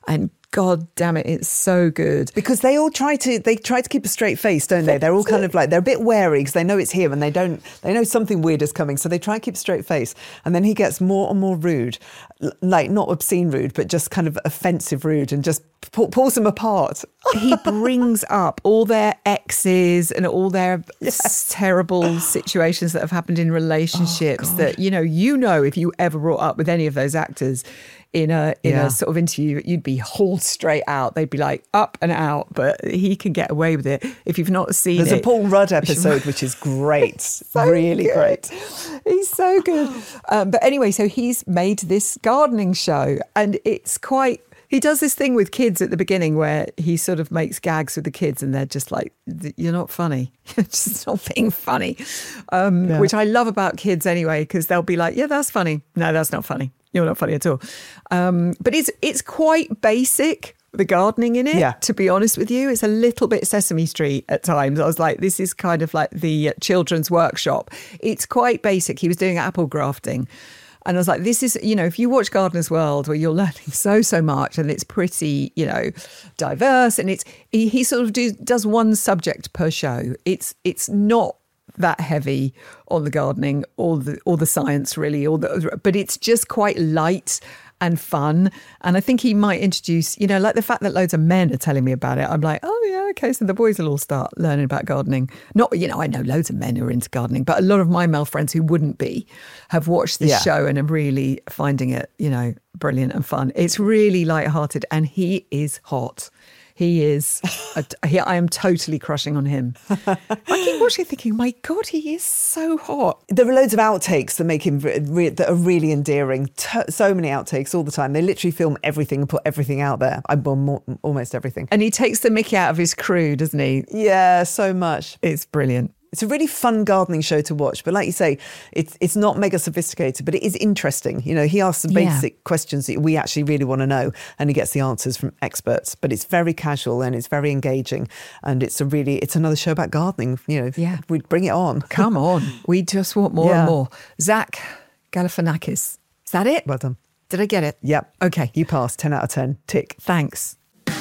God damn it, it's so good. Because they all try to they try to keep a straight face, don't they? They're all kind of like, they're a bit wary because they know it's him and they don't, they know something weird is coming. So they try and keep a straight face. And then he gets more and more rude, like not obscene rude, but just kind of offensive rude and just pulls them apart. He brings up all their exes and all their yes. terrible situations that have happened in relationships oh, that, you know, you know, if you ever brought up with any of those actors in a in yeah. a sort of interview, you'd be hauled straight out. They'd be like up and out, but he can get away with it. If you've not seen There's it. There's a Paul Rudd episode, which is great. so really good. great. He's so good. Um, but anyway, so he's made this gardening show and it's quite, he does this thing with kids at the beginning where he sort of makes gags with the kids and they're just like, you're not funny. You're just not being funny. Um, yeah. Which I love about kids anyway, because they'll be like, yeah, that's funny. No, that's not funny. You're not funny at all. Um, but it's it's quite basic, the gardening in it, yeah. to be honest with you. It's a little bit Sesame Street at times. I was like, this is kind of like the children's workshop. It's quite basic. He was doing apple grafting. And I was like, this is, you know, if you watch Gardener's World where you're learning so, so much and it's pretty, you know, diverse and it's, he, he sort of do, does one subject per show. It's it's not that heavy on the gardening or the or the science really, or the, but it's just quite light and fun. And I think he might introduce, you know, like the fact that loads of men are telling me about it. I'm like, oh yeah, okay, so the boys will all start learning about gardening. Not, you know, I know loads of men who are into gardening, but a lot of my male friends who wouldn't be have watched this yeah. show and are really finding it, you know, brilliant and fun. It's really lighthearted and he is hot. He is, a, he, I am totally crushing on him. I keep watching thinking, my God, he is so hot. There are loads of outtakes that make him, re- that are really endearing. T- so many outtakes all the time. They literally film everything and put everything out there. I well, more, almost everything. And he takes the mickey out of his crew, doesn't he? Yeah, so much. It's brilliant. It's a really fun gardening show to watch. But like you say, it's it's not mega sophisticated, but it is interesting. You know, he asks the basic yeah. questions that we actually really want to know and he gets the answers from experts. But it's very casual and it's very engaging. And it's a really, it's another show about gardening. You know, yeah. we'd bring it on. Come on. We just want more yeah. and more. Zach Galifianakis. Is that it? Well done. Did I get it? Yep. Okay. You passed. ten out of ten. Tick. Thanks.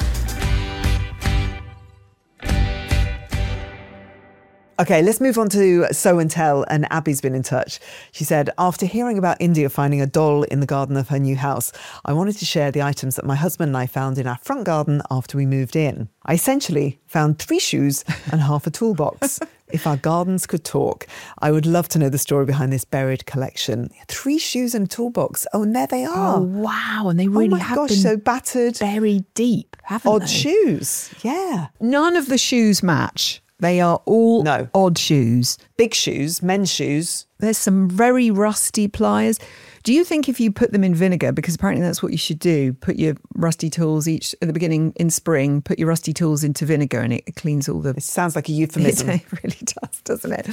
Okay, let's move on to So and Tell, and Abby's been in touch. She said, after hearing about India finding a doll in the garden of her new house, I wanted to share the items that my husband and I found in our front garden after we moved in. I essentially found three shoes and half a toolbox. If our gardens could talk, I would love to know the story behind this buried collection. Three shoes and a toolbox. Oh, and there they are. Oh, wow. And they really oh my have gosh, been so battered. Buried deep, haven't Odd they? shoes. Yeah. None of the shoes match. They are all no. odd shoes. Big shoes, men's shoes. There's some very rusty pliers. Do you think if you put them in vinegar, because apparently that's what you should do, put your rusty tools each at the beginning in spring, put your rusty tools into vinegar and it cleans all the... It sounds like a euphemism. It really does, doesn't it?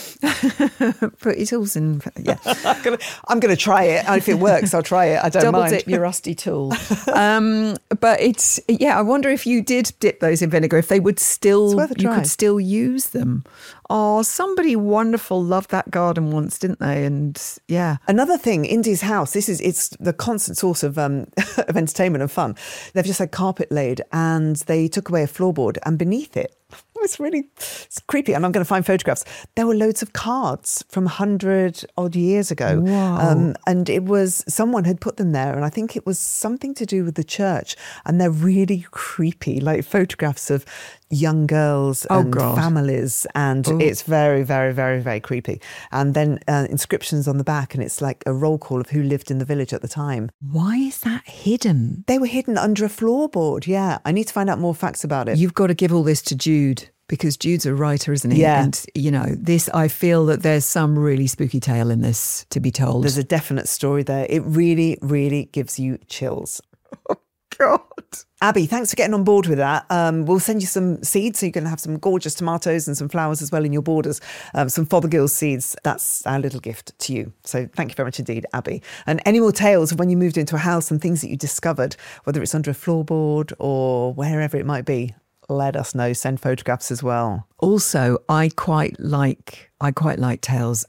Put your tools in... Yeah. I'm going to I'm gonna try it. And if it works, I'll try it. I don't Double mind. Double dip your rusty tool. um, but it's... Yeah, I wonder if you did dip those in vinegar, if they would still... You could still use them. Oh, somebody wonderful loved that garden once, didn't they? And yeah. Another thing, Indy's house, this is, it's the constant source of um, of entertainment and fun. They've just had carpet laid and they took away a floorboard and beneath it, it's really it's creepy. And I'm going to find photographs. There were loads of cards from a hundred odd years ago. Wow. Um, and it was, someone had put them there and I think it was something to do with the church. And they're really creepy, like photographs of young girls oh, and God. families. And Ooh. It's very, very, very, very creepy. And then uh, inscriptions on the back and it's like a roll call of who lived in the village at the time. Why is that hidden? They were hidden under a floorboard. Yeah. I need to find out more facts about it. You've got to give all this to Jude. Because Jude's a writer, isn't he? Yeah. And, you know, this, I feel that there's some really spooky tale in this to be told. There's a definite story there. It really, really gives you chills. Oh, God. Abby, thanks for getting on board with that. Um, we'll send you some seeds so you can have some gorgeous tomatoes and some flowers as well in your borders. Um, some Fothergill seeds. That's our little gift to you. So thank you very much indeed, Abby. And any more tales of when you moved into a house and things that you discovered, whether it's under a floorboard or wherever it might be, let us know. Send photographs as well. Also, I quite like I quite like tales of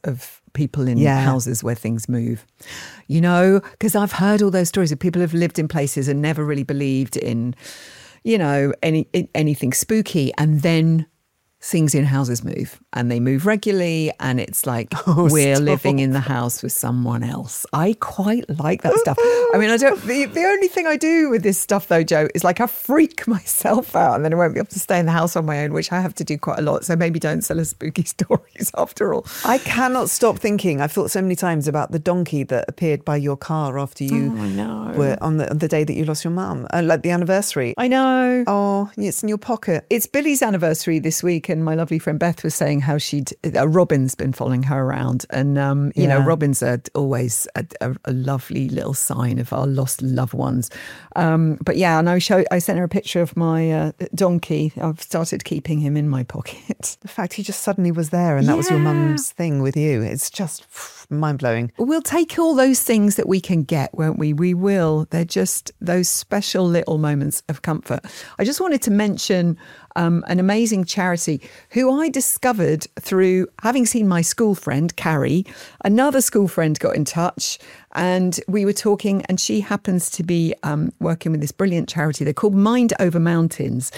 people in Yeah. houses where things move. You know, because I've heard all those stories of people who've lived in places and never really believed in, you know, any in anything spooky, and then things in houses move, and they move regularly, and it's like Oh, we're stop. living in the house with someone else. I quite like that stuff. I mean, I don't. The, the only thing I do with this stuff, though, Joe, is like I freak myself out, and then I won't be able to stay in the house on my own, which I have to do quite a lot. So maybe don't sell us spooky stories after all. I cannot stop thinking. I've thought so many times about the donkey that appeared by your car after you Oh, I know. were on the, on the day that you lost your mum, uh, like the anniversary. I know. Oh, it's in your pocket. It's Billy's anniversary this week, and my lovely friend Beth was saying how she'd uh, Robin's been following her around, and um, you know, Yeah. Robin's are always a, a, a lovely little sign of our lost loved ones. Um, but yeah, and I showed, I sent her a picture of my uh, donkey. I've started keeping him in my pocket. The fact he just suddenly was there, and that was your Yeah. mum's thing with you. It's just mind blowing. We'll take all those things that we can get, won't we? We will. They're just those special little moments of comfort. I just wanted to mention um, an amazing charity who I discovered through having seen my school friend, Carrie. Another school friend got in touch, and we were talking, and she happens to be um, working with this brilliant charity. They're called Mind Over Mountains.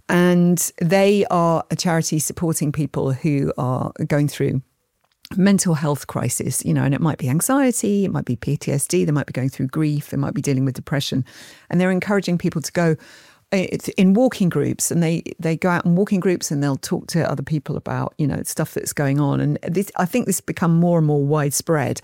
And they are a charity supporting people who are going through mental health crisis, you know, and it might be anxiety, it might be P T S D, they might be going through grief, they might be dealing with depression. And they're encouraging people to go in walking groups, and they, they go out in walking groups and they'll talk to other people about, you know, stuff that's going on. And this, I think this has become more and more widespread.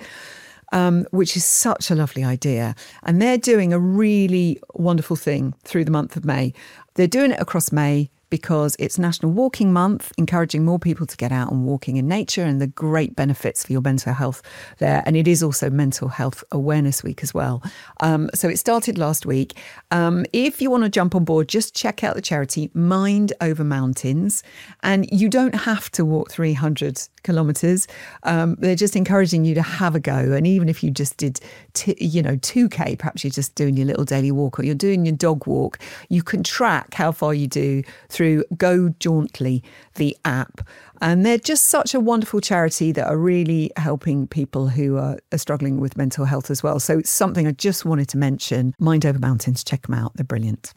Um, which is such a lovely idea. And they're doing a really wonderful thing through the month of May. They're doing it across May because it's National Walking Month, encouraging more people to get out and walking in nature, and the great benefits for your mental health there. And it is also Mental Health Awareness Week as well. Um, so it started last week. Um, if you want to jump on board, just check out the charity Mind Over Mountains. And you don't have to walk three hundred kilometres. Um, they're just encouraging you to have a go. And even if you just did, t- you know, two K, perhaps you're just doing your little daily walk, or you're doing your dog walk, you can track how far you do through Go Jauntly, the app. And they're just such a wonderful charity that are really helping people who are, are struggling with mental health as well. So it's something I just wanted to mention. Mind Over Mountains, check them out. They're brilliant.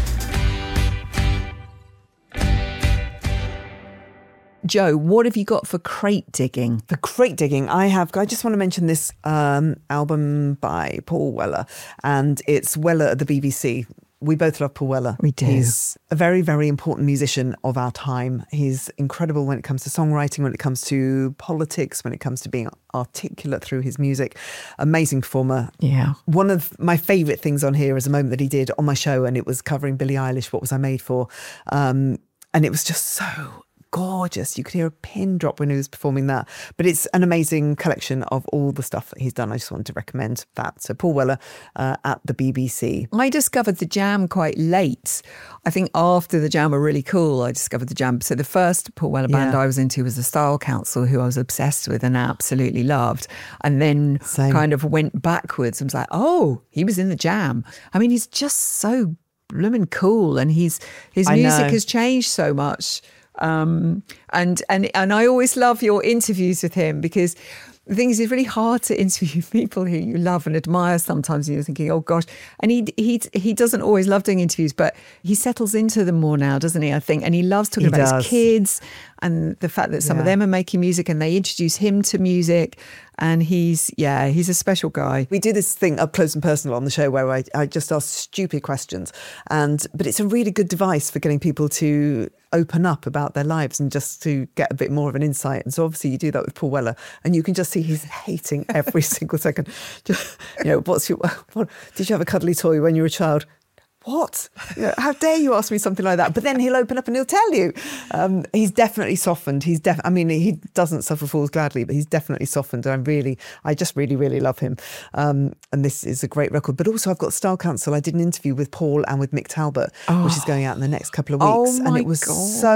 Joe, what have you got for crate digging? For crate digging, I have. I just want to mention this um, album by Paul Weller, and it's Weller at the B B C. We both love Paul Weller. We do. He's a very, very important musician of our time. He's incredible when it comes to songwriting, when it comes to politics, when it comes to being articulate through his music. Amazing performer. Yeah. One of my favourite things on here is a moment that he did on my show, and it was covering Billie Eilish, What Was I Made For? Um, and it was just so gorgeous. You could hear a pin drop when he was performing that. But it's an amazing collection of all the stuff that he's done. I just wanted to recommend that. So Paul Weller uh, at the B B C. I discovered the Jam quite late. I think after the Jam were really cool, I discovered the Jam. So the first Paul Weller band Yeah. I was into was the Style Council, who I was obsessed with and absolutely loved. And then Same. kind of went backwards and was like, oh, he was in the Jam. I mean, he's just so blooming cool, and he's his I music know. has changed so much. Um, and and and I always love your interviews with him, because the thing is, it's really hard to interview people who you love and admire sometimes, and you're thinking, oh gosh. And he he he doesn't always love doing interviews, but he settles into them more now, doesn't he, I think? And he loves talking He about does. his kids and the fact that some of Yeah. them are making music, and they introduce him to music. And he's, yeah, he's a special guy. We do this thing up close and personal on the show where I, I just ask stupid questions, and but it's a really good device for getting people to open up about their lives and just to get a bit more of an insight. And so obviously you do that with Paul Weller, and you can just see he's hating every single second. Just, you know, what's your, what, did you have a cuddly toy when you were a child? What? You know, how dare you ask me something like that? But then he'll open up and he'll tell you. Um, he's definitely softened. He's def- I mean, he doesn't suffer fools gladly, but he's definitely softened. And I'm really, I just really, really love him. Um, and this is a great record. But also I've got Style Council. I did an interview with Paul and with Mick Talbot, Oh. which is going out in the next couple of Oh weeks. and my it was God.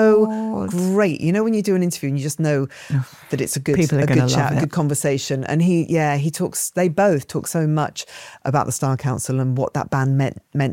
so great. You know, when you do an interview and you just know that it's a good, People are a gonna good chat, love a it. good conversation. And he, yeah, he talks, they both talk so much about the Style Council and what that band meant, meant to them. And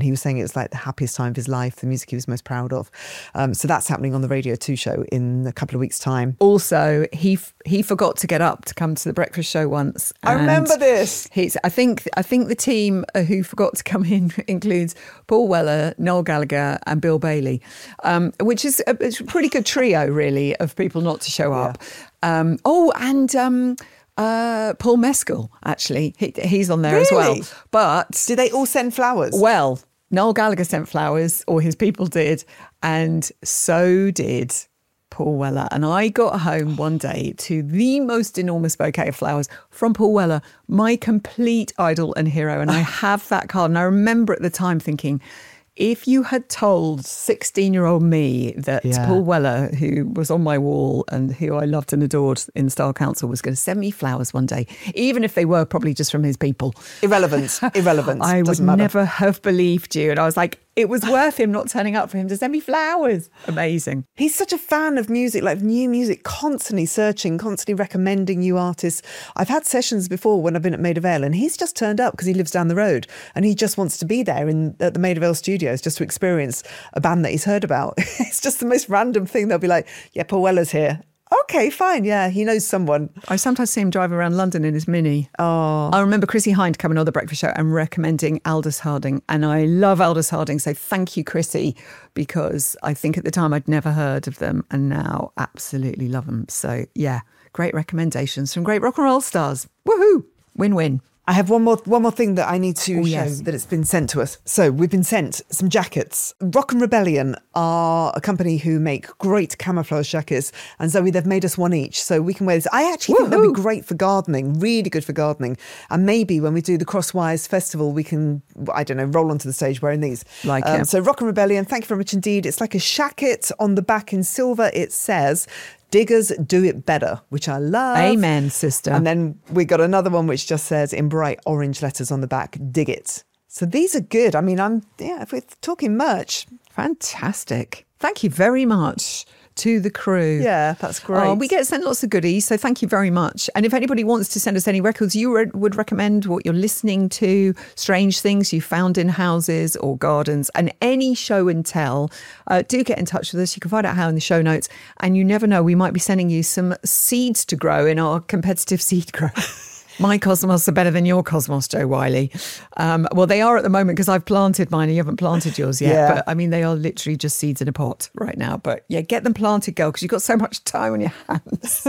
he was saying it was like the happiest time of his life, the music he was most proud of. Um, so that's happening on the Radio two show in a couple of weeks' time. Also, he f- he forgot to get up to come to the breakfast show once. I remember this. He's, I think I think the team who forgot to come in includes Paul Weller, Noel Gallagher and Bill Bailey, um, which is a, it's a pretty good trio, really, of people not to show up. Yeah. Um, oh, and... Um, Uh, Paul Mescal, actually. He, he's on there really? as well. But... Did they all send flowers? Well, Noel Gallagher sent flowers, or his people did, and so did Paul Weller. And I got home one day to the most enormous bouquet of flowers from Paul Weller, my complete idol and hero. And I have that card. And I remember at the time thinking... If you had told sixteen-year-old me that yeah. Paul Weller, who was on my wall and who I loved and adored in Style Council, was going to send me flowers one day, even if they were probably just from his people. Irrelevant. Irrelevant. I Doesn't would matter. never have believed you. And I was like, it was worth him not turning up for him to send me flowers. Amazing. He's such a fan of music, like new music, constantly searching, constantly recommending new artists. I've had sessions before when I've been at Maida Vale and he's just turned up because he lives down the road and he just wants to be there in at the Maida Vale studios just to experience a band that he's heard about. It's just the most random thing. They'll be like, yeah, Paul Weller's here. Okay, fine. Yeah, he knows someone. I sometimes see him drive around London in his Mini. Oh. I remember Chrissy Hind coming on the breakfast show and recommending Aldous Harding. And I love Aldous Harding. So thank you, Chrissy, because I think at the time I'd never heard of them and now absolutely love them. So yeah, great recommendations from great rock and roll stars. Woohoo! Win-win. I have one more one more thing that I need to oh, show yes. that it's been sent to us. So we've been sent some jackets. Rock and Rebellion are a company who make great camouflage jackets. And Zoe, they've made us one each. So we can wear this. I actually Woo-hoo. think they'll be great for gardening, really good for gardening. And maybe when we do the Crosswires Festival, we can, I don't know, roll onto the stage wearing these. Like um, it. So Rock and Rebellion, thank you very much indeed. It's like a shacket on the back in silver. It says... Diggers do it better, which I love. Amen, sister. And then we got another one which just says in bright orange letters on the back, dig it. So these are good. I mean, I'm, yeah, if we're talking merch. Fantastic. Thank you very much to the crew. Yeah, that's great. Oh, we get sent lots of goodies, so thank you very much. And if anybody wants to send us any records you re- would recommend, what you're listening to, strange things you found in houses or gardens, and any show and tell, uh, do get in touch with us. You can find out how in the show notes. And you never know, we might be sending you some seeds to grow in our competitive seed grow. My cosmos are better than your cosmos, Jo Whiley. Um, well, they are at the moment because I've planted mine and you haven't planted yours yet. Yeah. But I mean, they are literally just seeds in a pot right now. But yeah, get them planted, girl, because you've got so much time on your hands.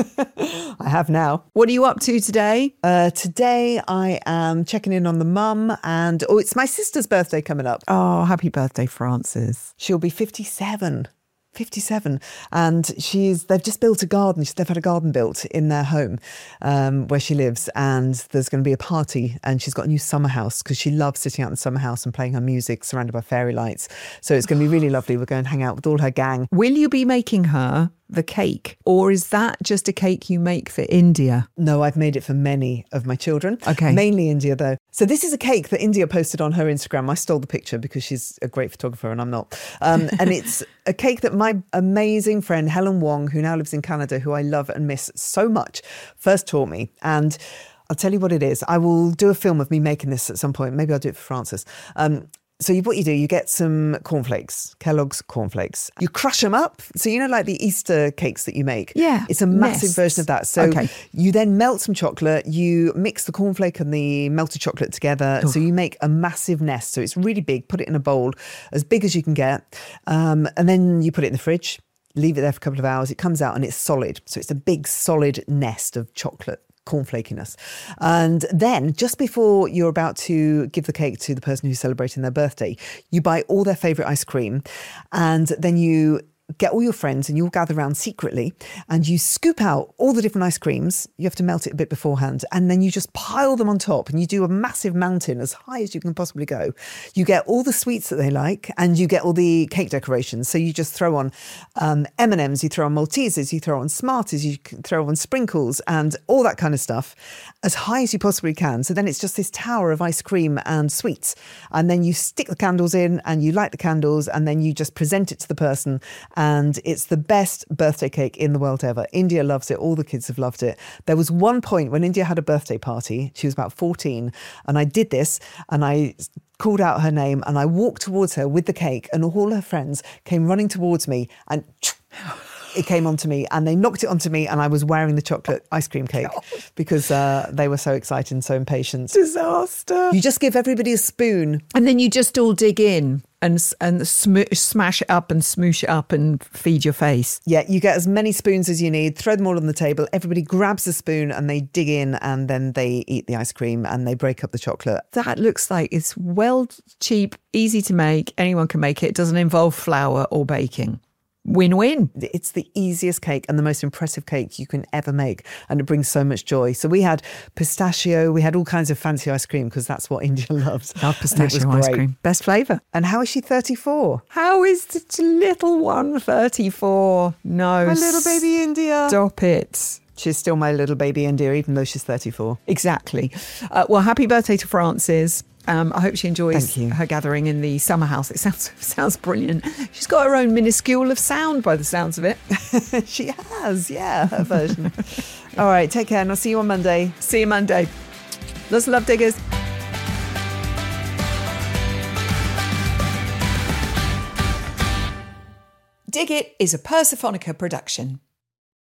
I have now. What are you up to today? Uh, today I am checking in on the mum and, oh, it's my sister's birthday coming up. Oh, happy birthday, Frances. She'll be fifty-seven. fifty-seven, and she's they've just built a garden. They've had a garden built in their home um, where she lives, and there's going to be a party, and she's got a new summer house because she loves sitting out in the summer house and playing her music surrounded by fairy lights. So it's going to be really lovely. We're going to hang out with all her gang. Will you be making her the cake, or is that just a cake you make for India? No, I've made it for many of my children. Okay. Mainly India, though. So this is a cake that India posted on her Instagram. I stole the picture because she's a great photographer and I'm not. Um, and it's a cake that my amazing friend Helen Wong, who now lives in Canada, who I love and miss so much, first taught me. And I'll tell you what it is. I will do a film of me making this at some point. Maybe I'll do it for Frances. Um, So you, what you do, you get some cornflakes, Kellogg's cornflakes. You crush them up. So you know, like the Easter cakes that you make? Yeah. It's a massive Nests. version of that. So Okay. you then melt some chocolate, you mix the cornflake and the melted chocolate together. Oof. So you make a massive nest. So it's really big. Put it in a bowl, as big as you can get. Um, and then you put it in the fridge, leave it there for a couple of hours. It comes out and it's solid. So it's a big solid nest of chocolate cornflakiness. And then just before you're about to give the cake to the person who's celebrating their birthday, you buy all their favourite ice cream, and then you get all your friends and you all gather around secretly and you scoop out all the different ice creams. You have to melt it a bit beforehand, and then you just pile them on top and you do a massive mountain as high as you can possibly go. You get all the sweets that they like and you get all the cake decorations. So you just throw on um, M and M's, you throw on Maltesers, you throw on Smarties, you can throw on sprinkles and all that kind of stuff as high as you possibly can. So then it's just this tower of ice cream and sweets. And then you stick the candles in and you light the candles, and then you just present it to the person. And it's the best birthday cake in the world ever. India loves it. All the kids have loved it. There was one point when India had a birthday party. She was about fourteen. And I did this and I called out her name and I walked towards her with the cake and all her friends came running towards me and it came onto me and they knocked it onto me and I was wearing the chocolate ice cream cake because uh, they were so excited and so impatient. Disaster. You just give everybody a spoon. And then you just all dig in and and sm- smash it up and smoosh it up and feed your face. Yeah, you get as many spoons as you need, throw them all on the table. Everybody grabs a spoon and they dig in and then they eat the ice cream and they break up the chocolate. That looks like it's well, cheap, easy to make. Anyone can make it. It doesn't involve flour or baking. Win-win. It's the easiest cake and the most impressive cake you can ever make. And it brings so much joy. So we had pistachio, we had all kinds of fancy ice cream because that's what India loves. Love pistachio ice cream. Best flavour. And how is she thirty-four? How is the little one thirty-four? No. My little baby India. Stop it. She's still my little baby India, even though she's thirty-four. Exactly. Uh, well, happy birthday to Frances. Um, I hope she enjoys Thank you. her gathering in the summer house. It sounds sounds brilliant. She's got her own minuscule of sound by the sounds of it. She has, yeah, her version. All right, take care and I'll see you on Monday. See you Monday. Lots of love, diggers. Dig It is a Persophonica production.